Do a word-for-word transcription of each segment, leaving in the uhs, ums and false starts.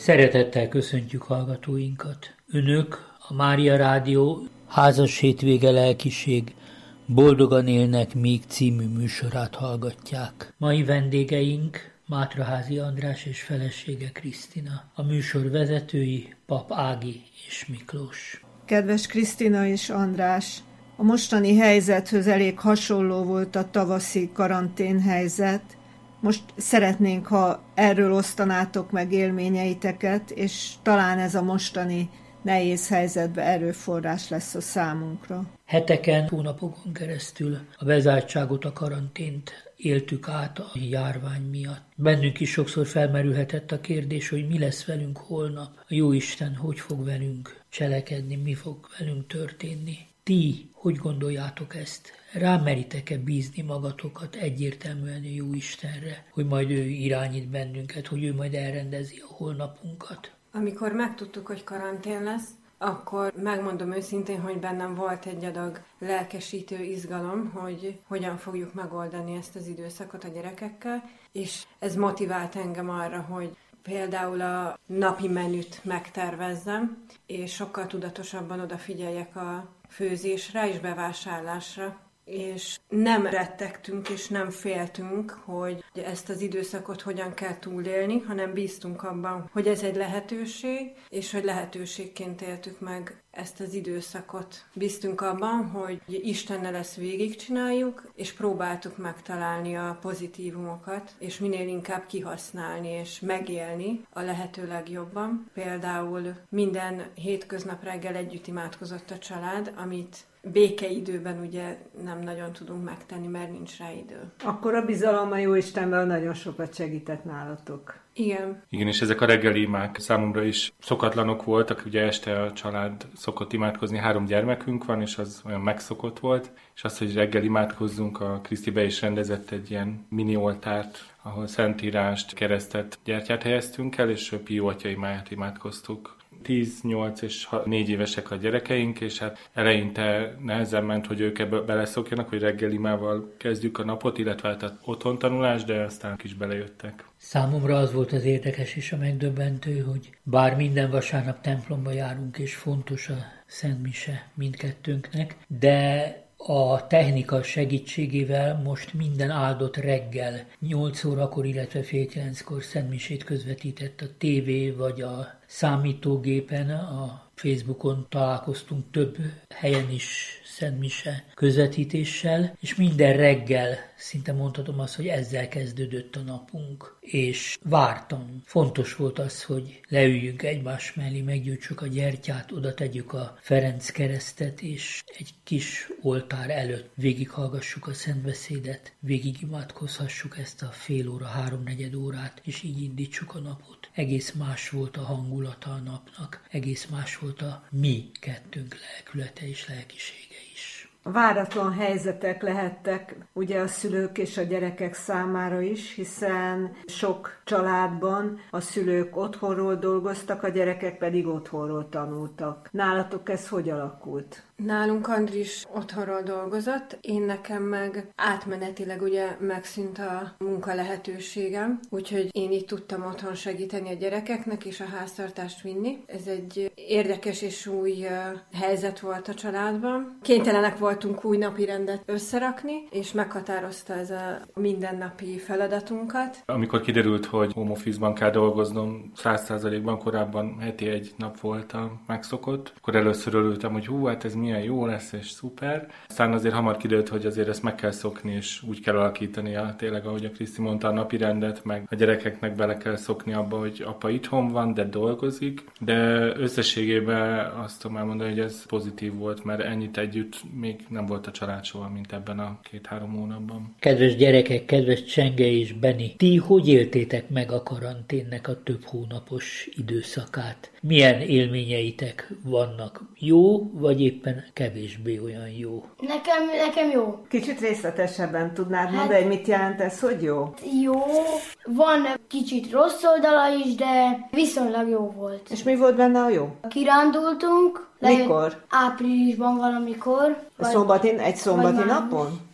Szeretettel köszöntjük hallgatóinkat. Önök a Mária Rádió Házas hétvége lelkiség Boldogan élnek még című műsorát hallgatják. Mai vendégeink Mátraházi András és felesége Krisztina. A műsor vezetői Pap Ági és Miklós. Kedves Krisztina és András, a mostani helyzethöz elég hasonló volt a tavaszi karanténhelyzet. Most szeretnénk, ha erről osztanátok meg élményeiteket, és talán ez a mostani nehéz helyzetben erőforrás lesz a számunkra. Heteken, hónapokon keresztül a bezártságot, a karantént éltük át a járvány miatt. Bennünk is sokszor felmerülhetett a kérdés, hogy mi lesz velünk holnap. A Jóisten hogy fog velünk cselekedni, mi fog velünk történni. Ti hogy gondoljátok ezt? Rámeritek-e bízni magatokat egyértelműen a Jóistenre, hogy majd ő irányít bennünket, hogy ő majd elrendezi a holnapunkat? Amikor megtudtuk, hogy karantén lesz, akkor megmondom őszintén, hogy bennem volt egy adag lelkesítő izgalom, hogy hogyan fogjuk megoldani ezt az időszakot a gyerekekkel, és ez motivált engem arra, hogy például a napi menüt megtervezzem, és sokkal tudatosabban odafigyeljek a főzésre és bevásárlásra. És nem rettegtünk és nem féltünk, hogy ezt az időszakot hogyan kell túlélni, hanem bíztunk abban, hogy ez egy lehetőség, és hogy lehetőségként éltük meg ezt az időszakot. Bíztunk abban, hogy Istennel ezt végigcsináljuk, és próbáltuk megtalálni a pozitívumokat, és minél inkább kihasználni és megélni a lehető legjobban. Például minden hétköznap reggel együtt imádkozott a család, amit békeidőben ugye nem nagyon tudunk megtenni, mert nincs rá idő. Akkor a bizalom a Jóistenben nagyon sokat segített nálatok. Igen. Igen, és ezek a reggeli imák számomra is szokatlanok voltak. Ugye este a család szokott imádkozni, három gyermekünk van, és az olyan megszokott volt. És az, hogy reggel imádkozzunk, a Kriszti be is rendezett egy ilyen mini oltárt, ahol szentírást, keresztet, gyertyát helyeztünk el, és Pió atya imáját imádkoztuk. tíz, nyolc és négy évesek a gyerekeink, és hát eleinte nehezen ment, hogy ők ebbe beleszokjanak, hogy reggelimával kezdjük a napot, illetve hát a otthon tanulás, de aztán is belejöttek. Számomra az volt az érdekes és a megdöbbentő, hogy bár minden vasárnap templomba járunk, és fontos a Szent Mise mindkettőnknek, de a technika segítségével most minden áldott reggel nyolc órakor, illetve fél kilenckor szentmisét közvetített a tévé vagy a számítógépen, a Facebookon találkoztunk több helyen is szentmise közvetítéssel, és minden reggel szinte mondhatom azt, hogy ezzel kezdődött a napunk, és vártam. Fontos volt az, hogy leüljünk egymás mellé, meggyújtsuk a gyertyát, oda tegyük a Ferenc keresztet, és egy kis oltár előtt végighallgassuk a szentbeszédet, végigimádkozhassuk ezt a fél óra, háromnegyed órát, és így indítsuk a napot. Egész más volt a hangulata a napnak, egész más volt a mi kettőnk lelkülete és lelkisége is. Váratlan helyzetek lehettek ugye a szülők és a gyerekek számára is, hiszen sok családban a szülők otthonról dolgoztak, a gyerekek pedig otthonról tanultak. Nálatok ez hogy alakult? Nálunk Andris otthonról dolgozott, én nekem meg átmenetileg ugye megszűnt a munka lehetőségem, úgyhogy én így tudtam otthon segíteni a gyerekeknek és a háztartást vinni. Ez egy érdekes és új uh, helyzet volt a családban. Kénytelenek voltunk új napi rendet összerakni, és meghatározta ez a mindennapi feladatunkat. Amikor kiderült, hogy home office-ban kell dolgoznom, száz százalékban korábban heti egy nap volt a megszokott, akkor először örültem, hogy hú, hát ez milyen jó lesz, és szuper. Aztán azért hamar kiderült, hogy azért ezt meg kell szokni, és úgy kell alakítania, tényleg, ahogy a Kriszti mondta, a napi rendet, meg a gyerekeknek bele kell szokni abba, hogy apa itthon van, de dolgozik. De összességében azt tudom elmondani, hogy ez pozitív volt, mert ennyit együtt még nem volt a család soha, mint ebben a két-három hónapban. Kedves gyerekek, kedves Csenge és Beni, ti hogy éltétek meg a karanténnek a több hónapos időszakát? Milyen élményeitek vannak? Jó, vagy éppen kevésbé olyan jó? Nekem, nekem jó. Kicsit részletesebben tudnád Hát, mondani, mit jelent ez, hogy jó? Jó, van kicsit rossz oldala is, de viszonylag jó volt. És mi volt benne a jó? Kirándultunk. Lejött Mikor? Áprilisban valamikor. Vagy, szombati, egy szombati vagy napon?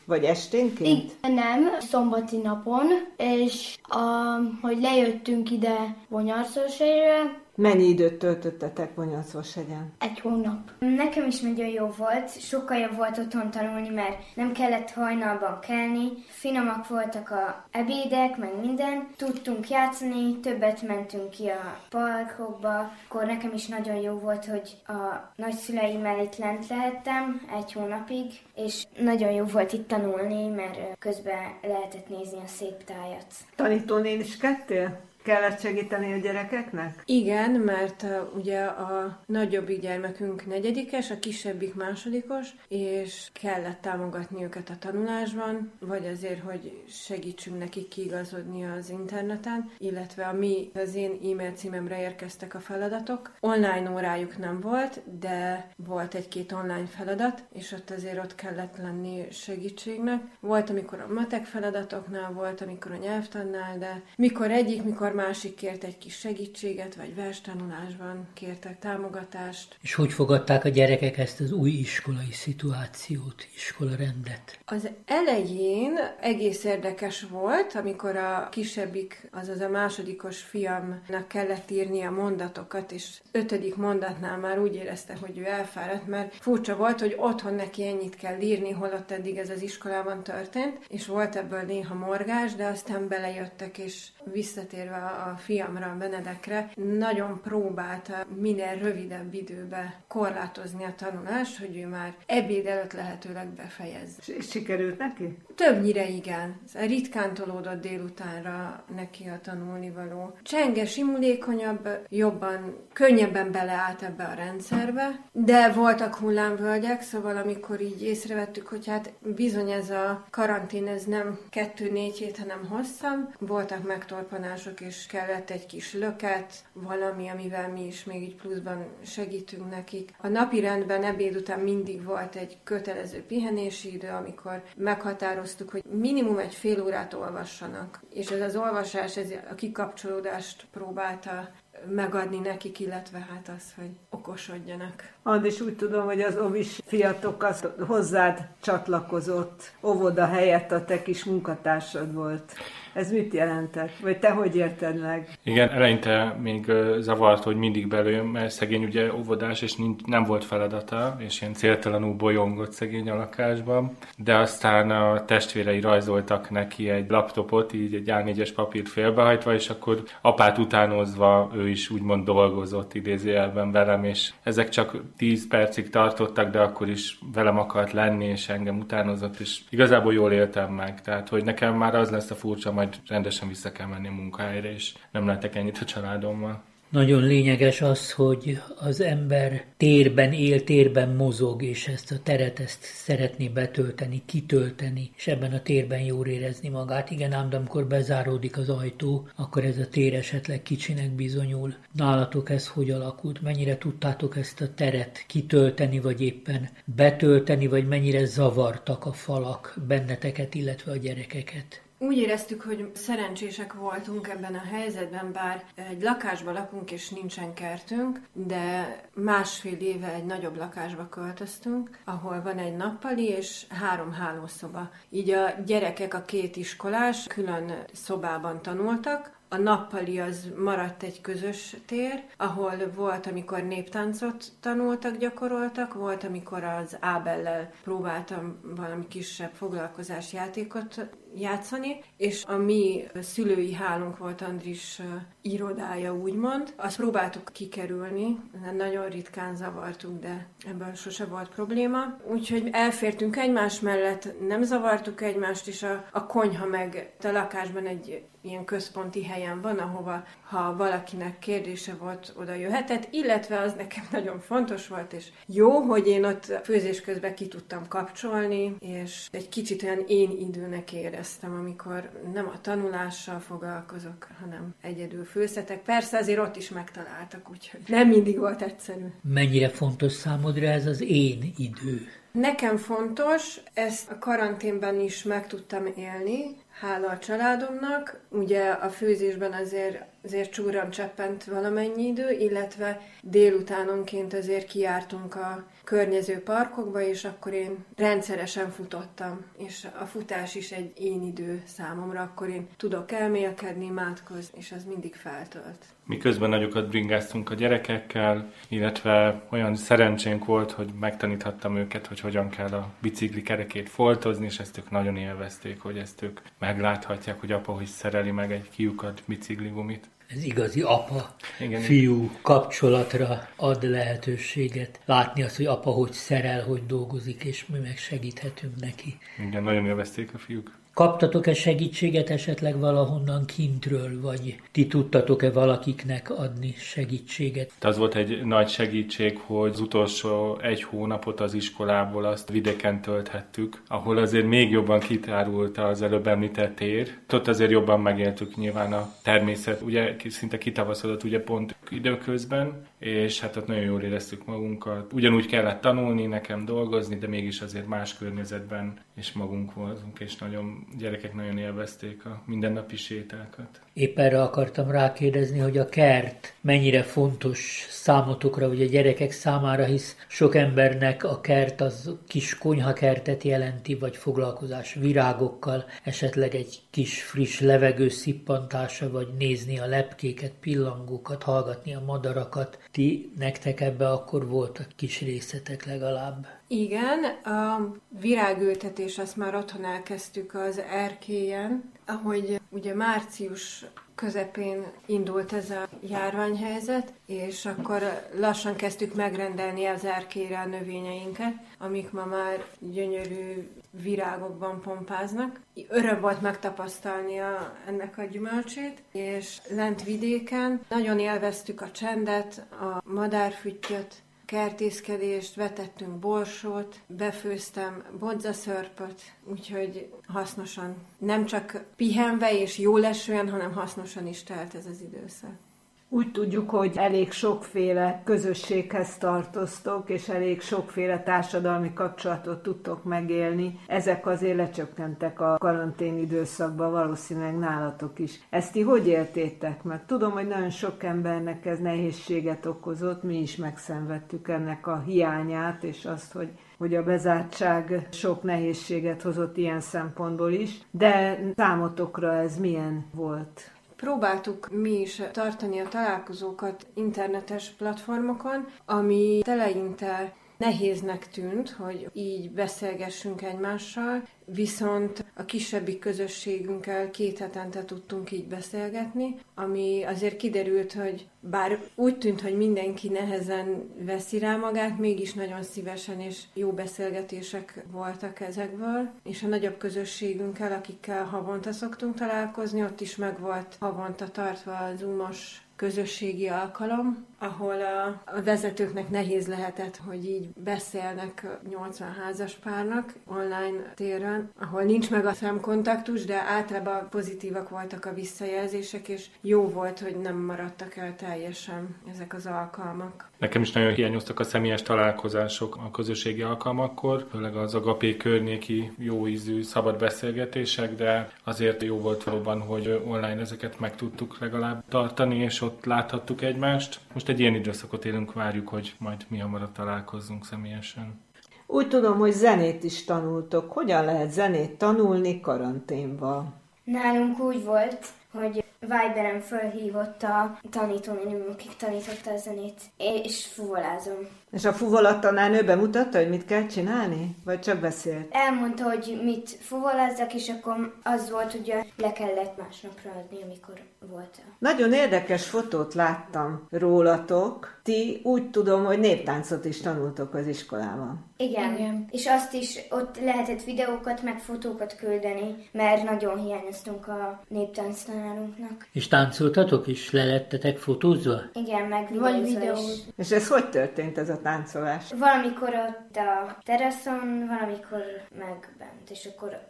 Vagy esténként? Igen, nem, szombati napon, és a, hogy lejöttünk ide Bonyarszóshegyre. Mennyi időt töltöttetek Bonyarszóshegyen? Egy hónap. Nekem is nagyon jó volt, sokkal jobb volt otthon tanulni, mert nem kellett hajnalban kelni, finomak voltak a ebédek, meg minden, tudtunk játszani, többet mentünk ki a parkokba, akkor nekem is nagyon jó volt, hogy a nagyszüleimmel itt lent lehettem egy hónapig, és nagyon jó volt itt tanulni, mert közben lehetett nézni a szép tájat. Tanítónén is kettél? Kellett segíteni a gyerekeknek? Igen, mert uh, ugye a nagyobbik gyermekünk negyedikes, a kisebbik másodikos, és kellett támogatni őket a tanulásban, vagy azért, hogy segítsünk nekik kiigazodni az interneten, illetve a mi, az én e-mail címemre érkeztek a feladatok. Online órájuk nem volt, de volt egy-két online feladat, és ott azért ott kellett lenni segítségnek. Volt, amikor a matek feladatoknál, volt, amikor a nyelvtannál, de mikor egyik, mikor másik kért egy kis segítséget, vagy verstanulásban kértek támogatást. És hogy fogadták a gyerekek ezt az új iskolai szituációt, iskolarendet? Az elején egész érdekes volt, amikor a kisebbik, azaz a másodikos fiamnak kellett írni a mondatokat, és ötödik mondatnál már úgy érezte, hogy ő elfáradt, mert furcsa volt, hogy otthon neki ennyit kell írni, holott eddig ez az iskolában történt, és volt ebből néha morgás, de aztán belejöttek, és visszatérve a fiamra, a Benedekre, nagyon próbálta minél rövidebb időbe korlátozni a tanulást, hogy ő már ebéd előtt lehetőleg befejez. És sikerült neki? Többnyire igen. Ritkán tolódott délutánra neki a tanulnivaló. Csenge, simulékonyabb, jobban, könnyebben beleállt ebbe a rendszerbe, de voltak hullámvölgyek, szóval amikor így észrevettük, hogy hát bizony ez a karantén, ez nem kettő-négy hét, hanem hosszabb, voltak megtorpanások, és kellett egy kis löket, valami, amivel mi is még így pluszban segítünk nekik. A napi rendben ebéd után mindig volt egy kötelező pihenési idő, amikor meghatároztuk, hogy minimum egy fél órát olvassanak. És ez az olvasás, ez a kikapcsolódást próbálta megadni nekik, illetve hát az, hogy okosodjanak. Andis, úgy tudom, hogy az ovis fiatok az hozzád csatlakozott óvoda helyett a te kis munkatársad volt. Ez mit jelentett? Vagy te hogy érted meg? Igen, eleinte még zavart, hogy mindig belőjön, mert szegény ugye óvodás, és nem volt feladata, és ilyen céltalanul bolyongott szegény a lakásban. De aztán a testvérei rajzoltak neki egy laptopot, így egy á négyes papírt félbehajtva, és akkor apát utánozva ő is úgymond dolgozott idézőjelben velem, és ezek csak tíz percig tartottak, de akkor is velem akart lenni, és engem utánozott, és igazából jól éltem meg. Tehát, hogy nekem már az lesz a furcsa, majd rendesen vissza kell menni a munkahelyre, és nem lehetek ennyit a családommal. Nagyon lényeges az, hogy az ember térben él, térben mozog, és ezt a teret ezt szeretné betölteni, kitölteni, és ebben a térben jól érezni magát. Igen, ám de amikor bezáródik az ajtó, akkor ez a tér esetleg kicsinek bizonyul. Nálatok ez hogy alakult? Mennyire tudtátok ezt a teret kitölteni, vagy éppen betölteni, vagy mennyire zavartak a falak benneteket, illetve a gyerekeket? Úgy éreztük, hogy szerencsések voltunk ebben a helyzetben, bár egy lakásban lakunk és nincsen kertünk, de másfél éve egy nagyobb lakásba költöztünk, ahol van egy nappali és három hálószoba. Így a gyerekek, a két iskolás külön szobában tanultak. A nappali az maradt egy közös tér, ahol volt, amikor néptáncot tanultak, gyakoroltak, volt, amikor az Ábellel próbáltam valami kisebb foglalkozásjátékot játszani, és a mi szülői hálunk volt Andris irodája, úgymond. Azt próbáltuk kikerülni, nagyon ritkán zavartuk, de ebből sose volt probléma. Úgyhogy elfértünk egymás mellett, nem zavartuk egymást, és a, a konyha meg a lakásban egy ilyen központi helyen van, ahova, ha valakinek kérdése volt, oda jöhetett, illetve az nekem nagyon fontos volt, és jó, hogy én ott főzés közben ki tudtam kapcsolni, és egy kicsit olyan én időnek éreztem, amikor nem a tanulással foglalkozok, hanem egyedül főzhetek. Persze azért ott is megtaláltak, úgyhogy nem mindig volt egyszerű. Mennyire fontos számodra ez az én idő? Nekem fontos, ezt a karanténban is meg tudtam élni, hála a családomnak. Ugye a főzésben azért azért csúran cseppent valamennyi idő, illetve délutánonként azért kijártunk a környező parkokba, és akkor én rendszeresen futottam, és a futás is egy én idő számomra, akkor én tudok elmélkedni, imádkozni, és az mindig feltölt. Miközben nagyokat bringáztunk a gyerekekkel, illetve olyan szerencsénk volt, hogy megtaníthattam őket, hogy hogyan kell a bicikli kerekét foltozni, és ezt ők nagyon élvezték, hogy ezt ők megláthatják, hogy apa hogy szereli meg egy kiukat bicikligumit. Ez igazi apa-fiú Igen. kapcsolatra ad lehetőséget. Látni azt, hogy apa hogy szerel, hogy dolgozik, és mi meg segíthetünk neki. Igen, nagyon élvezték a fiúk. Kaptatok-e segítséget esetleg valahonnan kintről, vagy ti tudtatok-e valakiknek adni segítséget? Az volt egy nagy segítség, hogy az utolsó egy hónapot az iskolából azt vidéken tölthettük, ahol azért még jobban kitárult az előbb említett tér. Ott azért jobban megéltük nyilván a természet, ugye szinte kitavaszodott ugye pont időközben, és hát ott nagyon jól éreztük magunkat. Ugyanúgy kellett tanulni, nekem dolgozni, de mégis azért más környezetben és magunk voltunk, és nagyon gyerekek nagyon élvezték a mindennapi sétákat. Épp erre akartam rákérdezni, hogy a kert mennyire fontos számotokra, vagy a gyerekek számára, hisz sok embernek a kert az kis konyhakertet jelenti, vagy foglalkozás virágokkal, esetleg egy kis friss levegő szippantása, vagy nézni a lepkéket, pillangókat, hallgatni a madarakat. Ti, nektek ebbe akkor voltak kis részletek legalább? Igen, a virágültetés azt már otthon elkezdtük az erkélyen, ahogy ugye március közepén indult ez a járványhelyzet, és akkor lassan kezdtük megrendelni az erkélyre a növényeinket, amik ma már gyönyörű virágokban pompáznak. Öröm volt megtapasztalni a, ennek a gyümölcsét, és lent vidéken nagyon élveztük a csendet, a madárfüttyöt, kertészkedést, vetettünk borsót, befőztem bodzaszörpöt, úgyhogy hasznosan, nem csak pihenve és jól esően, hanem hasznosan is telt ez az időszak. Úgy tudjuk, hogy elég sokféle közösséghez tartoztok, és elég sokféle társadalmi kapcsolatot tudtok megélni. Ezek azért lecsökkentek a karantén időszakban, valószínűleg nálatok is. Ezt ti hogy éltétek meg? Tudom, hogy nagyon sok embernek ez nehézséget okozott, mi is megszenvedtük ennek a hiányát, és azt, hogy hogy a bezártság sok nehézséget hozott ilyen szempontból is, de számotokra ez milyen volt? Próbáltuk mi is tartani a találkozókat internetes platformokon, ami eleinte nehéznek tűnt, hogy így beszélgessünk egymással, viszont a kisebbik közösségünkkel két hetente tudtunk így beszélgetni, ami azért kiderült, hogy bár úgy tűnt, hogy mindenki nehezen veszi rá magát, mégis nagyon szívesen és jó beszélgetések voltak ezekből, és a nagyobb közösségünkkel, akikkel havonta szoktunk találkozni, ott is meg volt havonta tartva a Zoom-os közösségi alkalom, ahol a, a vezetőknek nehéz lehetett, hogy így beszélnek nyolcvan házas párnak online téren, ahol nincs meg a szemkontaktus, de általában pozitívak voltak a visszajelzések, és jó volt, hogy nem maradtak el teljesen ezek az alkalmak. Nekem is nagyon hiányoztak a személyes találkozások a közösségi alkalmakkor, főleg az agapé környéki jó ízű, szabad beszélgetések, de azért jó volt valóban, hogy online ezeket meg tudtuk legalább tartani, és ott láthattuk egymást. Most egy ilyen időszakot élünk, várjuk, hogy majd mi hamarabb találkozzunk személyesen. Úgy tudom, hogy zenét is tanultok. Hogyan lehet zenét tanulni karanténban? Nálunk úgy volt, hogy Viberen fölhívott a tanítónőm, akik tanította a zenét, és fuvolázom. És a fuvolat tanárnő bemutatta, hogy mit kell csinálni? Vagy csak beszélt? Elmondta, hogy mit fuvolázzak, és akkor az volt, hogy le kellett másnapra adni, amikor volt. Nagyon érdekes fotót láttam rólatok. Ti úgy tudom, hogy néptáncot is tanultok az iskolában. Igen. Igen. És azt is ott lehetett videókat, meg fotókat küldeni, mert nagyon hiányoztunk a néptánc tanárunknak. És táncoltatok is? Le lettetek fotózva? Igen, meg videó is. És ez hogy történt ez a táncolás? Valamikor ott a teraszon, valamikor meg bent, és akkor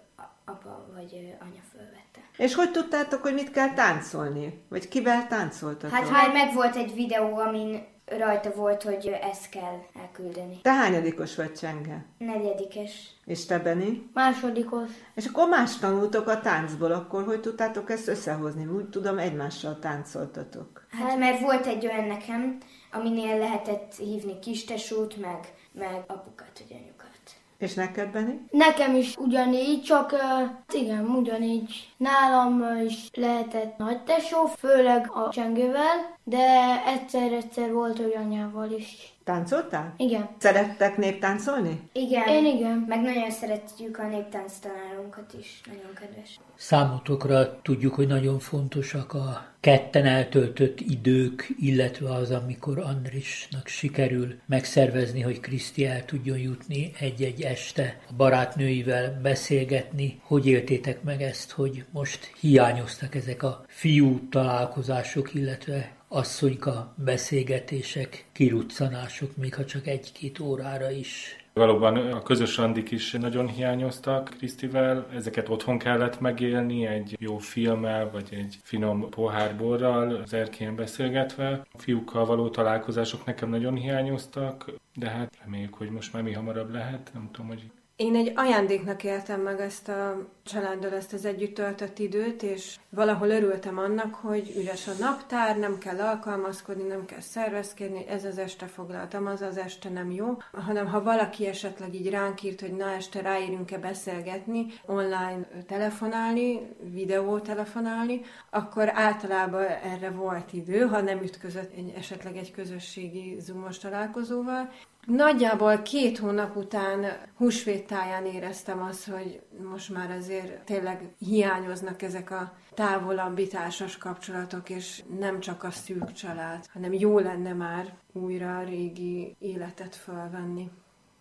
apa vagy anya fölvette. És hogy tudtátok, hogy mit kell táncolni? Vagy kivel táncoltatok? Hát már meg volt egy videó, amin rajta volt, hogy ezt kell elküldeni. Te hányadikos vagy, Csenge? Negyedikes. És te, Beni? Másodikos. És akkor más tanultok a táncból, akkor hogy tudtátok ezt összehozni? Úgy tudom, egymással táncoltatok. Hát mert volt egy olyan nekem, aminél lehetett hívni kistesót, meg, meg apukat, vagy anyukat. És neked, Beni? Nekem is ugyanígy, csak uh, igen, ugyanígy. Nálam is lehetett nagy tesó, főleg a Csengővel, de egyszer-egyszer volt olyan anyával is. Táncoltál? Igen. Szerettek néptáncolni? Igen. Én igen. Meg nagyon szeretjük a néptánctanárunkat is, nagyon kedves. Számotokra tudjuk, hogy nagyon fontosak a ketten eltöltött idők, illetve az, amikor Andrisnak sikerül megszervezni, hogy Kriszti el tudjon jutni egy-egy este a barátnőivel beszélgetni. Hogy éltétek meg ezt, hogy most hiányoztak ezek a fiú találkozások, illetve asszonyka beszélgetések, kiruccanások, még ha csak egy-két órára is. Valóban a közös randik is nagyon hiányoztak Krisztivel, ezeket otthon kellett megélni, egy jó filmmel, vagy egy finom pohárborral, az erkélyen beszélgetve. A fiúkkal való találkozások nekem nagyon hiányoztak, de hát reméljük, hogy most már mi hamarabb lehet, nem tudom, hogy... Én egy ajándéknak éltem meg ezt a családdal, ezt az együtt töltött időt, és valahol örültem annak, hogy üres a naptár, nem kell alkalmazkodni, nem kell szervezkedni, ez az este foglaltam, az az este nem jó, hanem ha valaki esetleg így ránk írt, hogy na este ráírunk-e beszélgetni, online telefonálni, videó telefonálni, akkor általában erre volt idő, ha nem ütközött egy, esetleg egy közösségi zoomos találkozóval. Nagyjából két hónap után húsvét táján éreztem azt, hogy most már azért tényleg hiányoznak ezek a távolabbi társas kapcsolatok, és nem csak a szűk család, hanem jó lenne már újra a régi életet fölvenni.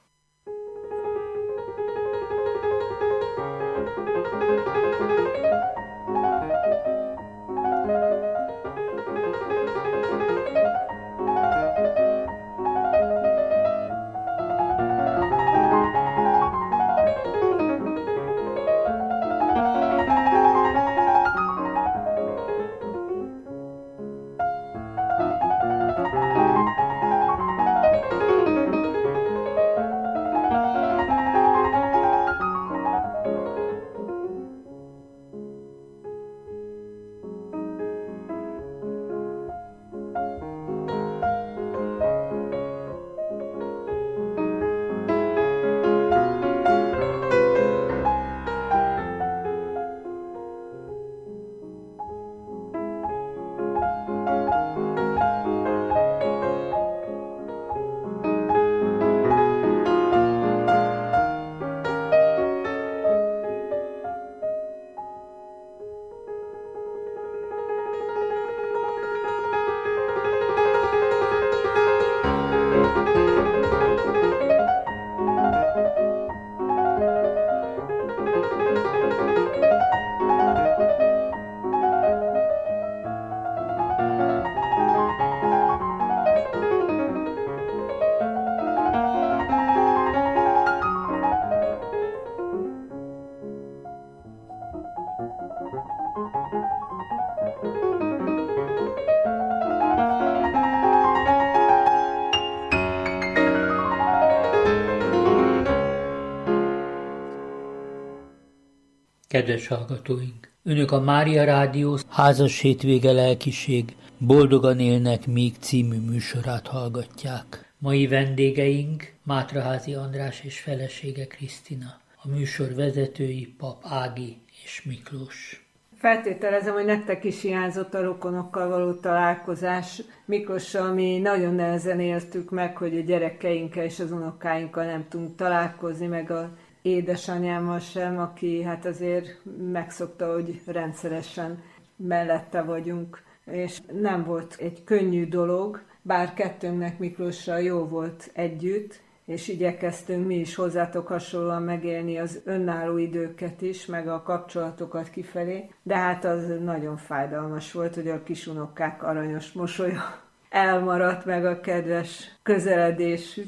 Kedves hallgatóink! Önök a Mária Rádió Házas Hétvége Lelkiség Boldogan élnek még című műsorát hallgatják. Mai vendégeink Mátraházi András és felesége Krisztina, a műsor vezetői Pap Ági és Miklós. Feltételezem, hogy nektek is hiányzott a rokonokkal való találkozás. Miklossal mi nagyon nehezen éltük meg, hogy a gyerekeinkkel és az unokáinkkal nem tudunk találkozni, meg a édesanyámmal sem, aki hát azért megszokta, hogy rendszeresen mellette vagyunk, és nem volt egy könnyű dolog, bár kettőnknek Miklóssal jó volt együtt, és igyekeztünk mi is hozzátok hasonlóan megélni az önálló időket is, meg a kapcsolatokat kifelé, de hát az nagyon fájdalmas volt, hogy a kisunokák aranyos mosolya elmaradt, meg a kedves közeledésük.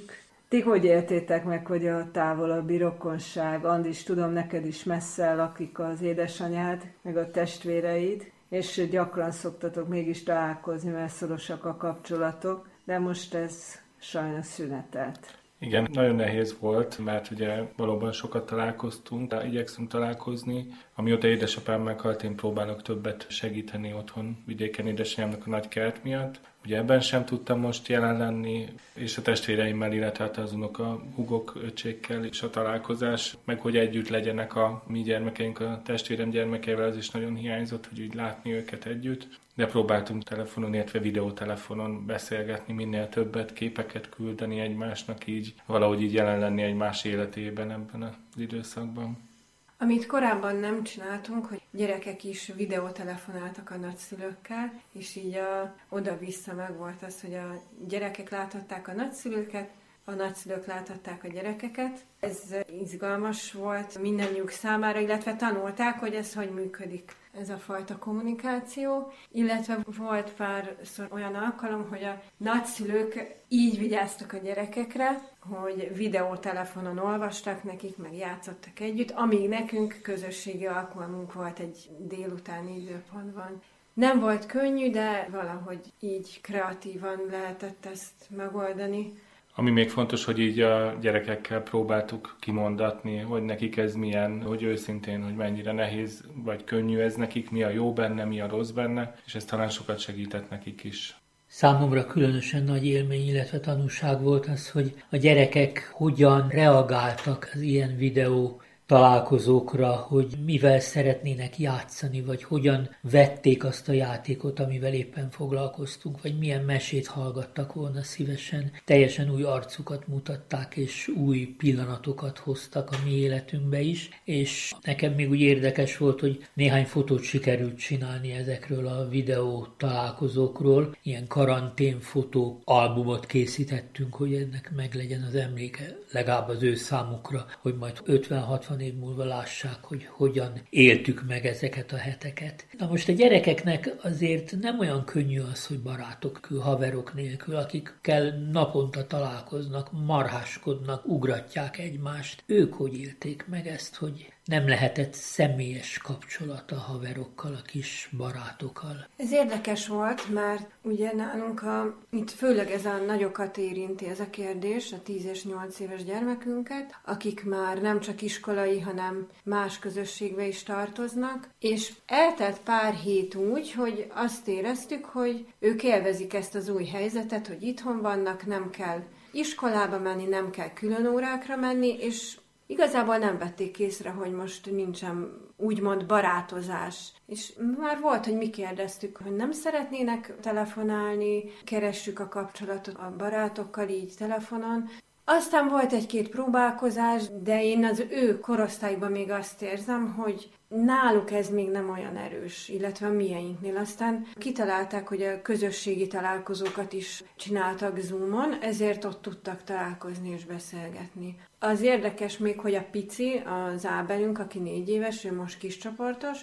Ti hogy éltétek meg, hogy a távolabbi rokonság, Andis, tudom, neked is messze lakik az édesanyád, meg a testvéreid, és gyakran szoktatok mégis találkozni, mert szorosak a kapcsolatok, de most ez sajnos szünetelt. Igen, nagyon nehéz volt, mert ugye valóban sokat találkoztunk, de igyekszünk találkozni. Amióta édesapám meghalt, én próbálok többet segíteni otthon vidéken édesanyámnak a nagy kert miatt. Ugye ebben sem tudtam most jelen lenni, és a testvéreimmel, illetve az unoka, hugok, öcsékkel és a találkozás, meg hogy együtt legyenek a mi gyermekeink, a testvérem gyermekeivel, az is nagyon hiányzott, hogy úgy látni őket együtt. De próbáltunk telefonon, illetve videótelefonon beszélgetni, minél többet, képeket küldeni egymásnak, így valahogy így jelen lenni egymás életében ebben az időszakban. Amit korábban nem csináltunk, hogy gyerekek is videótelefonáltak a nagyszülőkkel, és így a, oda-vissza meg volt az, hogy a gyerekek láthatták a nagyszülőket, a nagyszülők láthatták a gyerekeket. Ez izgalmas volt mindannyiuk számára, illetve tanulták, hogy ez hogy működik, ez a fajta kommunikáció, illetve volt párszor olyan alkalom, hogy a nagyszülők így vigyáztak a gyerekekre, hogy videótelefonon olvastak nekik, meg játszottak együtt, amíg nekünk közösségi alkalmunk volt egy délutáni időpontban. Nem volt könnyű, de valahogy így kreatívan lehetett ezt megoldani. Ami még fontos, hogy így a gyerekekkel próbáltuk kimondatni, hogy nekik ez milyen, hogy őszintén, hogy mennyire nehéz vagy könnyű ez nekik, mi a jó benne, mi a rossz benne, és ez talán sokat segített nekik is. Számomra különösen nagy élmény, illetve tanulság volt az, hogy a gyerekek hogyan reagáltak az ilyen videó találkozókra, hogy mivel szeretnének játszani, vagy hogyan vették azt a játékot, amivel éppen foglalkoztunk, vagy milyen mesét hallgattak volna szívesen. Teljesen új arcukat mutatták, és új pillanatokat hoztak a mi életünkbe is, és nekem még úgy érdekes volt, hogy néhány fotót sikerült csinálni ezekről a videó találkozókról. Ilyen karanténfotó albumot készítettünk, hogy ennek meglegyen az emléke, legalább az ő számukra, hogy majd ötven-hatvan év múlva lássák, hogy hogyan éltük meg ezeket a heteket. Na most a gyerekeknek azért nem olyan könnyű az, hogy barátok, haverok nélkül, akikkel naponta találkoznak, marháskodnak, ugratják egymást. Ők hogy élték meg ezt, hogy nem lehetett személyes kapcsolat a haverokkal, a kis barátokkal? Ez érdekes volt, mert ugye nálunk a, itt főleg ez a nagyokat érinti ez a kérdés, a tíz és nyolc éves gyermekünket, akik már nem csak iskolai, hanem más közösségbe is tartoznak, és eltelt pár hét úgy, hogy azt éreztük, hogy ők élvezik ezt az új helyzetet, hogy itthon vannak, nem kell iskolába menni, nem kell külön órákra menni, és igazából nem vették észre, hogy most nincsen úgymond barátozás. És már volt, hogy mi kérdeztük, hogy nem szeretnének telefonálni, keressük a kapcsolatot a barátokkal így telefonon. Aztán volt egy-két próbálkozás, de én az ő korosztályban még azt érzem, hogy náluk ez még nem olyan erős, illetve a mieinknél. Aztán kitalálták, hogy a közösségi találkozókat is csináltak Zoomon, ezért ott tudtak találkozni és beszélgetni. Az érdekes még, hogy a pici, az Ábelünk, aki négy éves, ő most kiscsoportos,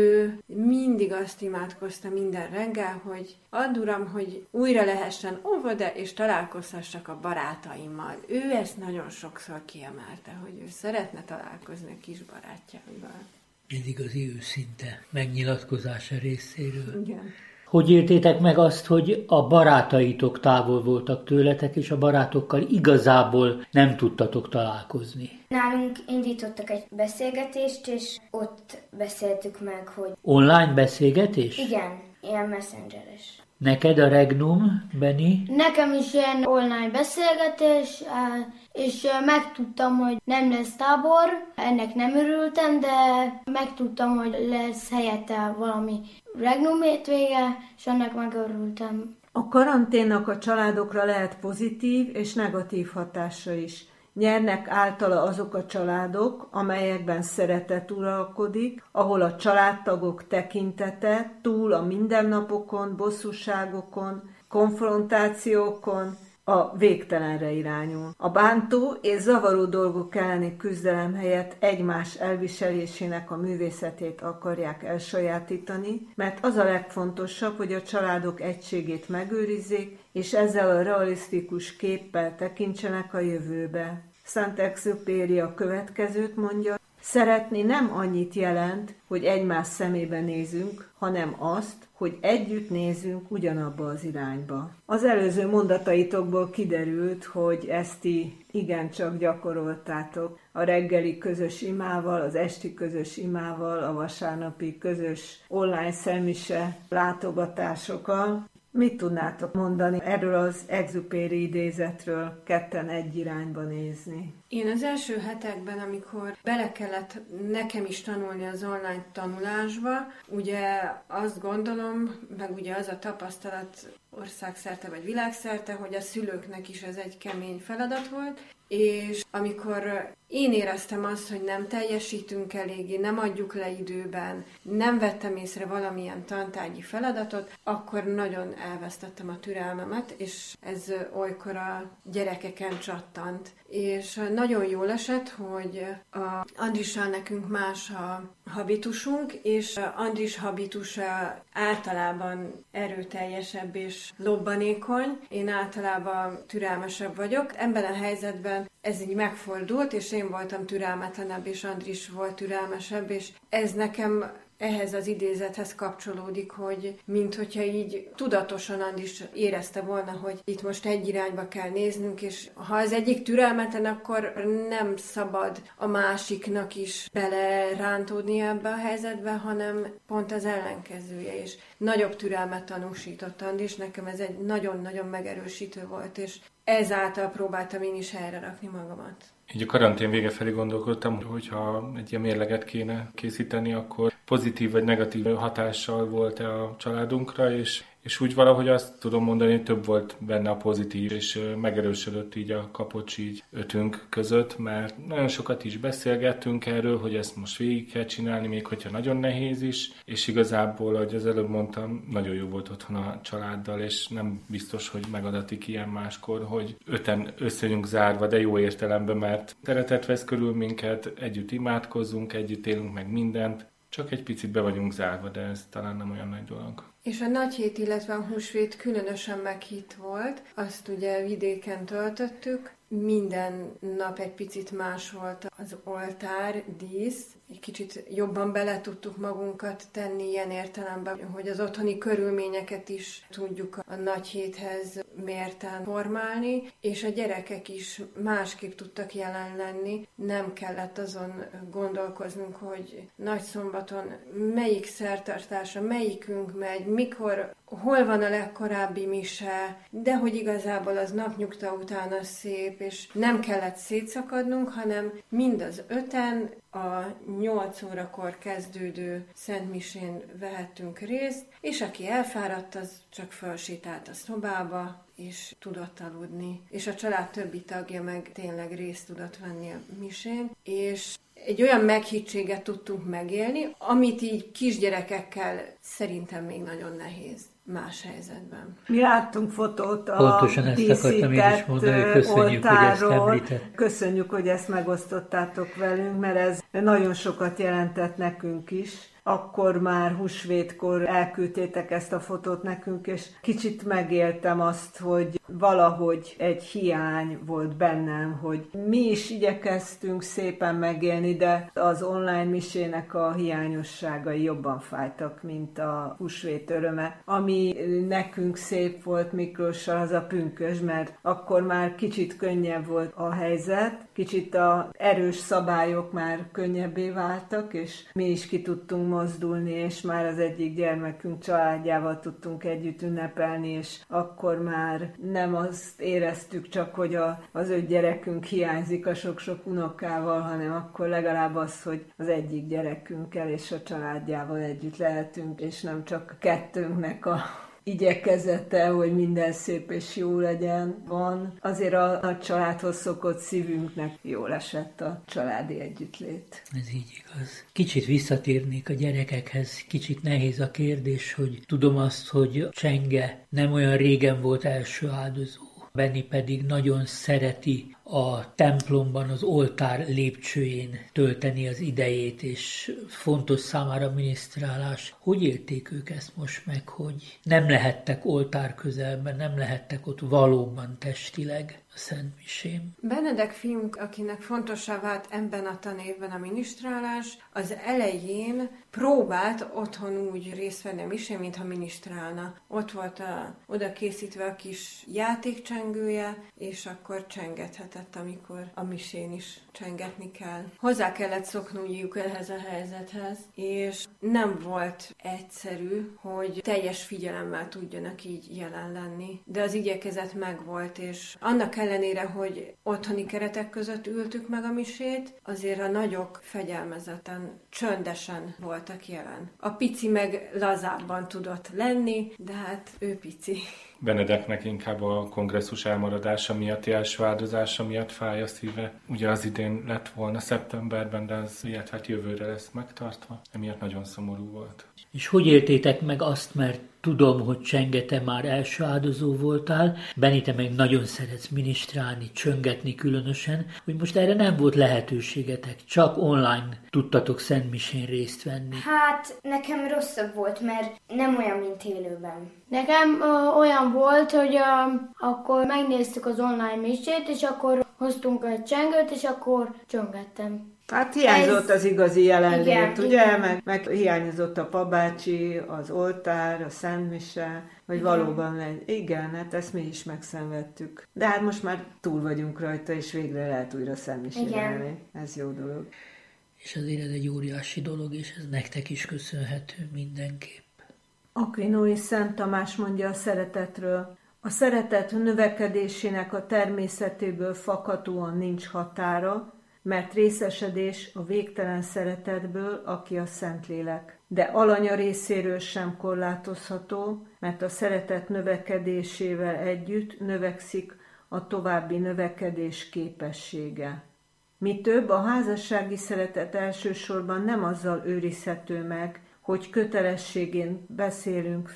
ő mindig azt imádkozta minden reggel, hogy add Uram, hogy újra lehessen óvoda, és találkozhassak a barátaimmal. Ő ezt nagyon sokszor kiemelte, hogy ő szeretne találkozni a kis barátjaival. Ez igazi őszinte megnyilatkozása részéről. Igen. Hogy éltétek meg azt, hogy a barátaitok távol voltak tőletek, és a barátokkal igazából nem tudtatok találkozni? Nálunk indítottak egy beszélgetést, és ott beszéltük meg, hogy... Online beszélgetés? Igen, ilyen messengeres. Neked a Regnum, Benni? Nekem is ilyen online beszélgetés, és megtudtam, hogy nem lesz tábor. Ennek nem örültem, de megtudtam, hogy lesz helyette valami Regnum hétvége, és ennek megörültem. A karanténnak a családokra lehet pozitív és negatív hatása is. Nyernek általa azok a családok, amelyekben szeretet uralkodik, ahol a családtagok tekintete túl a mindennapokon, bosszúságokon, konfrontációkon a végtelenre irányul. A bántó és zavaró dolgok elleni küzdelem helyett egymás elviselésének a művészetét akarják elsajátítani, mert az a legfontosabb, hogy a családok egységét megőrizzék, és ezzel a realisztikus képpel tekintsenek a jövőbe. Saint-Exupéry a következőt mondja: szeretni nem annyit jelent, hogy egymás szemébe nézünk, hanem azt, hogy együtt nézünk ugyanabba az irányba. Az előző mondataitokból kiderült, hogy ezt ti igencsak gyakoroltátok a reggeli közös imával, az esti közös imával, a vasárnapi közös online szemmise látogatásokkal. Mit tudnátok mondani erről az Exupéry idézetről, ketten egy irányba nézni? Én az első hetekben, amikor bele kellett nekem is tanulni az online tanulásba, ugye azt gondolom, meg ugye az a tapasztalat országszerte vagy világszerte, hogy a szülőknek is ez egy kemény feladat volt, és amikor én éreztem azt, hogy nem teljesítünk eléggé, nem adjuk le időben, nem vettem észre valamilyen tantárgyi feladatot, akkor nagyon elvesztettem a türelmemet, és ez olykor a gyerekeken csattant. És nagyon jól esett, hogy a Andrissal nekünk más a habitusunk, és Andris habitusa általában erőteljesebb és lobbanékony. Én általában türelmesebb vagyok. Ebben a helyzetben ez így megfordult, és én voltam türelmetlenebb, és Andris volt türelmesebb, és ez nekem ehhez az idézethez kapcsolódik, hogy minthogyha így tudatosan Andris érezte volna, hogy itt most egy irányba kell néznünk, és ha az egyik türelmetlen, akkor nem szabad a másiknak is belerántódni ebbe a helyzetbe, hanem pont az ellenkezője, és nagyobb türelmet tanúsított Andris, nekem ez egy nagyon-nagyon megerősítő volt, és ezáltal próbáltam én is helyre rakni magamat. Így a karantén vége felé gondolkodtam, hogyha egy ilyen mérleget kéne készíteni, akkor pozitív vagy negatív hatással volt-e a családunkra, és, és úgy valahogy azt tudom mondani, hogy több volt benne a pozitív, és megerősödött így a Kapocs így ötünk között, mert nagyon sokat is beszélgettünk erről, hogy ezt most végig kell csinálni, még hogyha nagyon nehéz is, és igazából, ahogy az előbb mondtam, nagyon jó volt otthon a családdal, és nem biztos, hogy megadatik ilyen máskor, hogy öten összejönünk zárva, de jó értelemben, mert szeretet vesz körül minket, együtt imádkozzunk, együtt élünk meg mindent, csak egy picit be vagyunk zárva, de ez talán nem olyan nagy dolog. És a nagyhét, illetve a húsvét különösen meghitt volt, azt ugye vidéken töltöttük, minden nap egy picit más volt az oltár, dísz, egy kicsit jobban bele tudtuk magunkat tenni ilyen értelemben, hogy az otthoni körülményeket is tudjuk a nagyhéthez mérten formálni, és a gyerekek is másképp tudtak jelen lenni, nem kellett azon gondolkoznunk, hogy nagyszombaton melyik szertartása, melyikünk megy, mikor, hol van a legkorábbi mise, de hogy igazából az napnyugta után az szép, és nem kellett szétszakadnunk, hanem mind az öten a nyolc órakor kezdődő szentmisén vehettünk részt, és aki elfáradt, az csak felsétált a szobába, és tudott aludni. És a család többi tagja meg tényleg részt tudott venni a misén, és egy olyan meghittséget tudtunk megélni, amit így kisgyerekekkel szerintem még nagyon nehéz más helyzetben. Mi láttunk fotót a Pontosan ezt akartam én is mondani, hogy köszönjük, oltáról. Hogy ezt említett. Köszönjük, hogy ezt megosztottátok velünk, mert ez nagyon sokat jelentett nekünk is. Akkor már húsvétkor elküldtétek ezt a fotót nekünk, és kicsit megéltem azt, hogy valahogy egy hiány volt bennem, hogy mi is igyekeztünk szépen megélni, de az online misének a hiányosságai jobban fájtak, mint a húsvét öröme. Ami nekünk szép volt Miklóssal, az a pünkösd, mert akkor már kicsit könnyebb volt a helyzet, kicsit az erős szabályok már könnyebbé váltak, és mi is ki tudtunk mozdulni, és már az egyik gyermekünk családjával tudtunk együtt ünnepelni, és akkor már nem azt éreztük csak, hogy a, az öt gyerekünk hiányzik a sok-sok unokával, hanem akkor legalább az, hogy az egyik gyerekünkkel és a családjával együtt lehetünk, és nem csak kettőnknek a igyekezete, hogy minden szép és jó legyen van. Azért a nagy családhoz szokott szívünknek jól esett a családi együttlét. Ez így igaz. Kicsit visszatérnék a gyerekekhez, kicsit nehéz a kérdés, hogy tudom azt, hogy Csenge nem olyan régen volt első áldozó Benni pedig nagyon szereti a templomban, az oltár lépcsőjén tölteni az idejét, és fontos számára a minisztrálás. Hogy élték ők ezt most meg, hogy nem lehettek oltár közelben, nem lehettek ott valóban testileg a Szent Misén? Benedek fiunk, akinek fontossá vált ebben a tanévben a minisztrálás, az elején próbált otthon úgy részt venni a misén, mintha minisztrálna. Ott volt a, oda készítve a kis játékcsengője, és akkor csengethetett, amikor a misén is csengetni kell. Hozzá kellett szoknulniuk ehhez a helyzethez, és nem volt egyszerű, hogy teljes figyelemmel tudjanak így jelen lenni. De az igyekezet megvolt, és annak ellenére, hogy otthoni keretek között ültük meg a misét, azért a nagyok fegyelmezetten, csöndesen voltak jelen. A pici meg lazábban tudott lenni, de hát ő pici. Benedeknek inkább a kongresszus elmaradása miatti első áldozása miatt fáj a szíve. Ugye az idén lett volna szeptemberben, de az ilyet hát jövőre lesz megtartva. Emiatt nagyon szomorú volt. És hogy éltétek meg azt, mert tudom, hogy Csenge, te már első áldozó voltál, Benni, te meg nagyon szeretsz minisztrálni, csöngetni különösen, hogy most erre nem volt lehetőségetek, csak online tudtatok szentmisén részt venni. Hát nekem rosszabb volt, mert nem olyan, mint élőben. Nekem ö, olyan volt, hogy ö, akkor megnéztük az online misét, és akkor hoztunk egy csengőt, és akkor csöngettem. Hát hiányzott Ez... az igazi jelenlét, igen, ugye? Igen. Meg, meg hiányzott a papbácsi, az oltár, a szentmise, hogy igen. valóban legy. Igen, hát ezt mi is megszenvedtük. De hát most már túl vagyunk rajta, és végre lehet újra szentmisélni. Ez jó dolog. És azért ez egy óriási dolog, és ez nektek is köszönhető mindenképp. Aquinói Szent Tamás mondja a szeretetről: a szeretet növekedésének a természetéből fakadóan nincs határa, mert részesedés a végtelen szeretetből, aki a Szentlélek. De alanya részéről sem korlátozható, mert a szeretet növekedésével együtt növekszik a további növekedés képessége. Mi több, a házassági szeretet elsősorban nem azzal őrizhető meg, hogy kötelességén beszélünk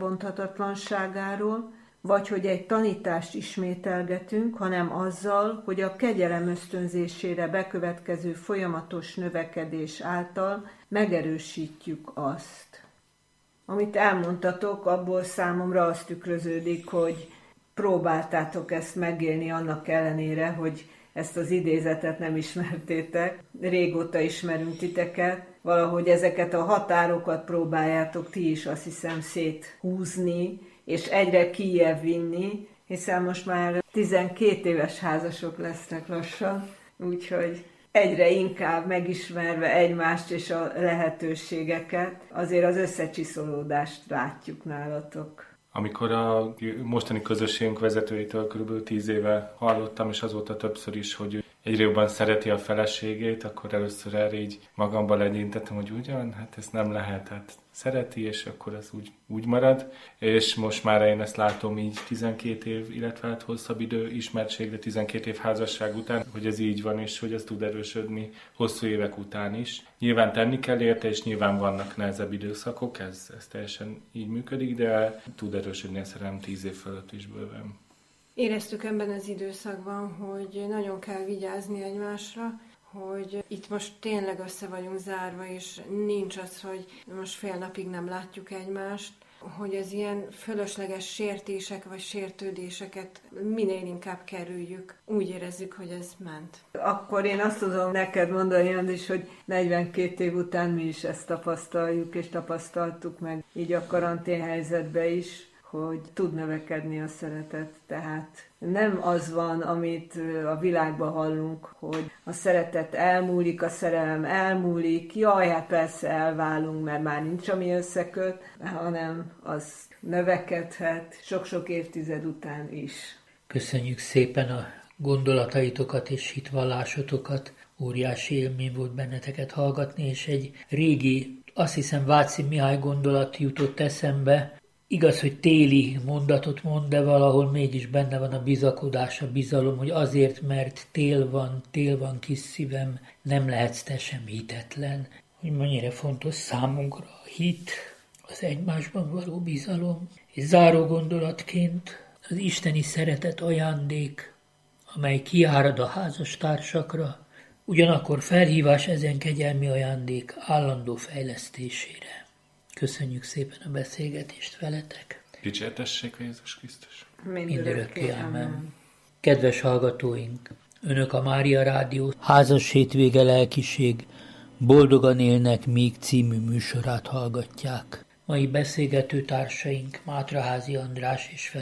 felbonthatatlanságáról, vagy hogy egy tanítást ismételgetünk, hanem azzal, hogy a kegyelem ösztönzésére bekövetkező folyamatos növekedés által megerősítjük azt. Amit elmondtatok, abból számomra az tükröződik, hogy próbáltátok ezt megélni annak ellenére, hogy ezt az idézetet nem ismertétek. Régóta ismerünk titeket, valahogy ezeket a határokat próbáljátok ti is, azt hiszem, széthúzni, és egyre kijjebb vinni, hiszen most már tizenkét éves házasok lesznek lassan, úgyhogy egyre inkább megismerve egymást és a lehetőségeket, azért az összecsiszolódást látjuk nálatok. Amikor a mostani közösségünk vezetőjétől kb. tíz éve hallottam, és azóta többször is, hogy egyre jobban szereti a feleségét, akkor először erre így magamba legyintettem, hogy ugyan, hát ez nem lehet, hát szereti, és akkor ez úgy, úgy marad. És most már én ezt látom így tizenkét év, illetve hát hosszabb idő ismertségre, tizenkét év házasság után, hogy ez így van, és hogy ez tud erősödni hosszú évek után is. Nyilván tenni kell érte, és nyilván vannak nehezebb időszakok, ez, ez teljesen így működik, de tud erősödni a szerelem tíz év fölött is bőven. Éreztük ebben az időszakban, hogy nagyon kell vigyázni egymásra, hogy itt most tényleg össze vagyunk zárva, és nincs az, hogy most fél napig nem látjuk egymást, hogy az ilyen fölösleges sértések vagy sértődéseket minél inkább kerüljük. Úgy érezzük, hogy ez ment. Akkor én azt tudom neked mondani, Andis, hogy negyvenkét év után mi is ezt tapasztaljuk, és tapasztaltuk meg így a karanténhelyzetben is, hogy tud növekedni a szeretet. Tehát nem az van, amit a világban hallunk, hogy a szeretet elmúlik, a szerelem elmúlik, jaj, hát persze elválunk, mert már nincs, ami összeköt, hanem az növekedhet sok-sok évtized után is. Köszönjük szépen a gondolataitokat és hitvallásotokat. Óriási élmény volt benneteket hallgatni, és egy régi, azt hiszem Váci Mihály gondolat jutott eszembe. Igaz, hogy téli mondatot mond, de valahol mégis benne van a bizakodás, a bizalom, hogy azért, mert tél van, tél van kis szívem, nem lehetsz te sem hitetlen. Hogy mennyire fontos számunkra a hit, az egymásban való bizalom. És záró gondolatként az isteni szeretet ajándék, amely kiárad a házastársakra, ugyanakkor felhívás ezen kegyelmi ajándék állandó fejlesztésére. Köszönjük szépen a beszélgetést veletek. Dicsértessék a Jézus Krisztus. Mindörökké, amen. Kedves hallgatóink, Önök a Mária Rádió Házas hétvége lelkiség Boldogan élnek még című műsorát hallgatják. Mai beszélgető társaink Mátraházi András és